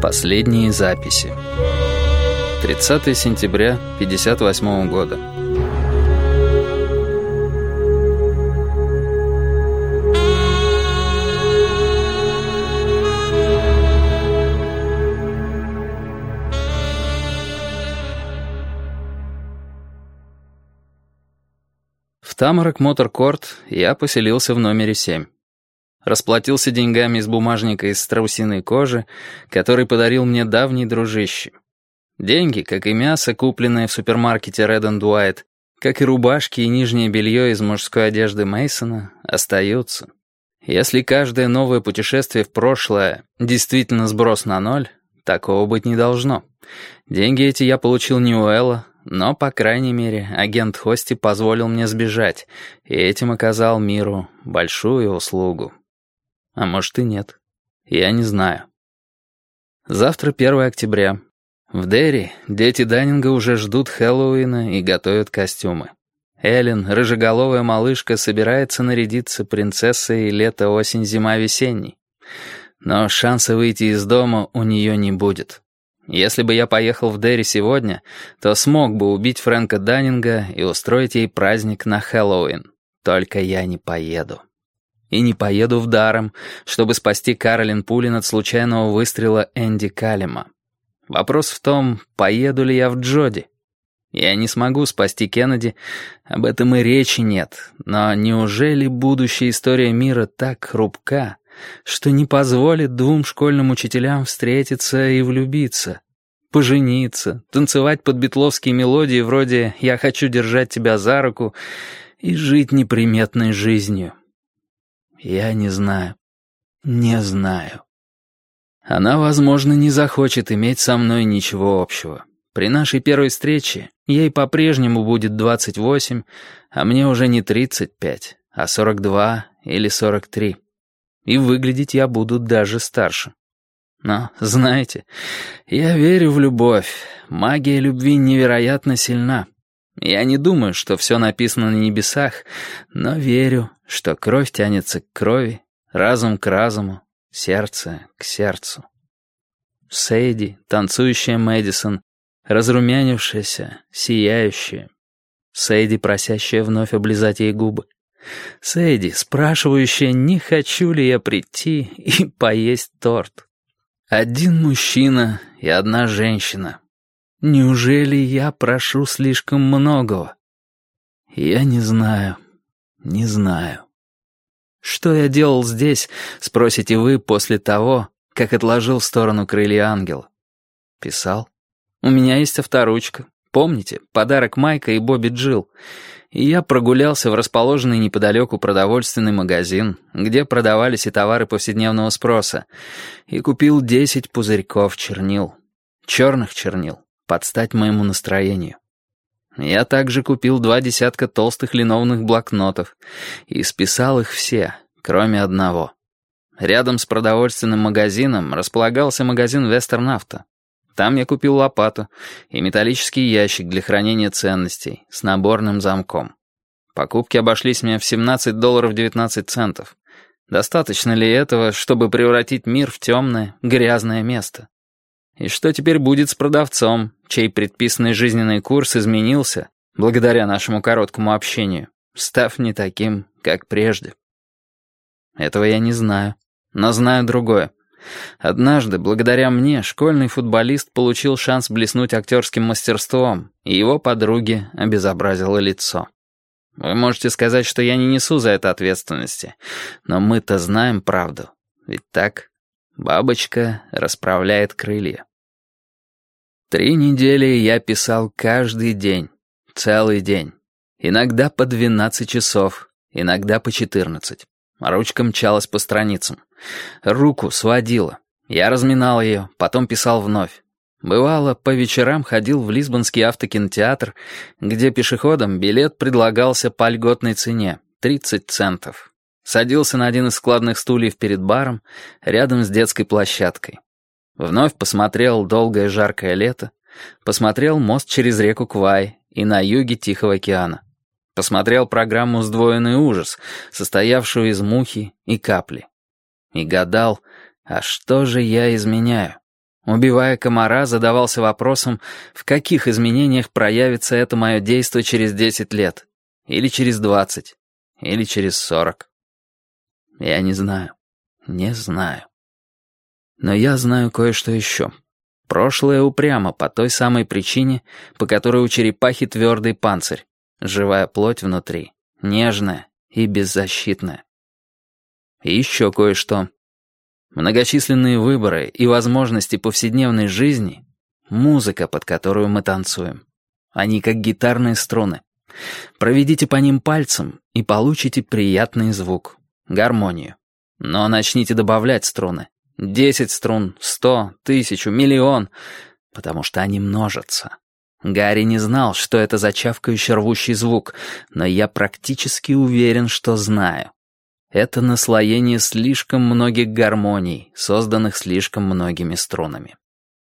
Последние записи. 30 сентября 1958 года. В Тамарок Моторкорт я поселился в номере 7. Расплатился деньгами из бумажника из страусиной кожи, который подарил мне давний дружище. Деньги, как и мясо, купленное в супермаркете Red and White, как и рубашки и нижнее белье из мужской одежды Мейсона, остаются. Если каждое новое путешествие в прошлое действительно сброс на ноль, такого быть не должно. Деньги эти я получил не у Элла, но, по крайней мере, агент Хости позволил мне сбежать, и этим оказал миру большую услугу. А может и нет. Я не знаю. Завтра 1 октября. В Дерри дети Даннинга уже ждут Хэллоуина и готовят костюмы. Эллен, рыжеголовая малышка, собирается нарядиться принцессой лето, осень, зима, весенний. Но шанса выйти из дома у нее не будет. Если бы я поехал в Дерри сегодня, то смог бы убить Фрэнка Даннинга и устроить ей праздник на Хэллоуин. Только я не поеду. И не поеду в Дарем, чтобы спасти Каролин Пулин от случайного выстрела Энди Каллема. Вопрос в том, поеду ли я в Джоди. Я не смогу спасти Кеннеди, об этом и речи нет. Но неужели будущая история мира так хрупка, что не позволит двум школьным учителям встретиться и влюбиться, пожениться, танцевать под битловские мелодии вроде «Я хочу держать тебя за руку» и жить неприметной жизнью? Я не знаю. Не знаю. Она, возможно, не захочет иметь со мной ничего общего. При нашей первой встрече ей по-прежнему будет 28, а мне уже не 35, а 42 или 43. И выглядеть я буду даже старше. Но, знаете, я верю в любовь. Магия любви невероятно сильна. Я не думаю, что все написано на небесах, но верю, что кровь тянется к крови, разум к разуму, сердце к сердцу. Сейди, танцующая Мэдисон, разрумянившаяся, сияющая. Сейди, просящая вновь облизать ей губы. Сейди, спрашивающая, не хочу ли я прийти и поесть торт. Один мужчина и одна женщина. Неужели я прошу слишком многого? Я не знаю, не знаю. Что я делал здесь, спросите вы, после того, как отложил в сторону крылья ангела? Писал. У меня есть авторучка. Помните, подарок Майка и Бобби Джилл. И я прогулялся в расположенный неподалеку продовольственный магазин, где продавались и товары повседневного спроса, и купил 10 пузырьков чернил. Черных чернил. Под стать моему настроению. Я также купил 2 десятка толстых линованных блокнотов и списал их все, кроме одного. Рядом с продовольственным магазином располагался магазин Вестерн Авто. Там я купил лопату и металлический ящик для хранения ценностей с наборным замком. Покупки обошлись мне в $17.19. Достаточно ли этого, чтобы превратить мир в темное, грязное место? И что теперь будет с продавцом, чей предписанный жизненный курс изменился, благодаря нашему короткому общению, став не таким, как прежде? Этого я не знаю, но знаю другое. Однажды, благодаря мне, школьный футболист получил шанс блеснуть актерским мастерством, и его подруге обезобразило лицо. Вы можете сказать, что я не несу за это ответственности, но мы-то знаем правду, ведь так? Бабочка расправляет крылья. 3 недели я писал каждый день, целый день. Иногда по 12 часов, иногда по 14. Ручка мчалась по страницам. Руку сводила. Я разминал ее, потом писал вновь. Бывало, по вечерам ходил в Лисбонский автокинотеатр, где пешеходам билет предлагался по льготной цене — 30 центов. Садился на один из складных стульев перед баром, рядом с детской площадкой. Вновь посмотрел «Долгое жаркое лето», посмотрел «Мост через реку Квай» и «На юге Тихого океана». Посмотрел программу «Сдвоенный ужас», состоявшую из мухи и капли. И гадал, а что же я изменяю? Убивая комара, задавался вопросом, в каких изменениях проявится это мое действо через 10 лет, или через 20, или через 40. Я не знаю, не знаю. Но я знаю кое-что еще. Прошлое упрямо по той самой причине, по которой у черепахи твердый панцирь, живая плоть внутри, нежная и беззащитная. И еще кое-что. Многочисленные выборы и возможности повседневной жизни — музыка, под которую мы танцуем. Они как гитарные струны. Проведите по ним пальцем и получите приятный звук, гармонию. Но начните добавлять струны. 10 струн, 100, 1000, миллион, потому что они множатся. Гарри не знал, что это за чавкающий рвущий звук, но я практически уверен, что знаю. Это наслоение слишком многих гармоний, созданных слишком многими струнами.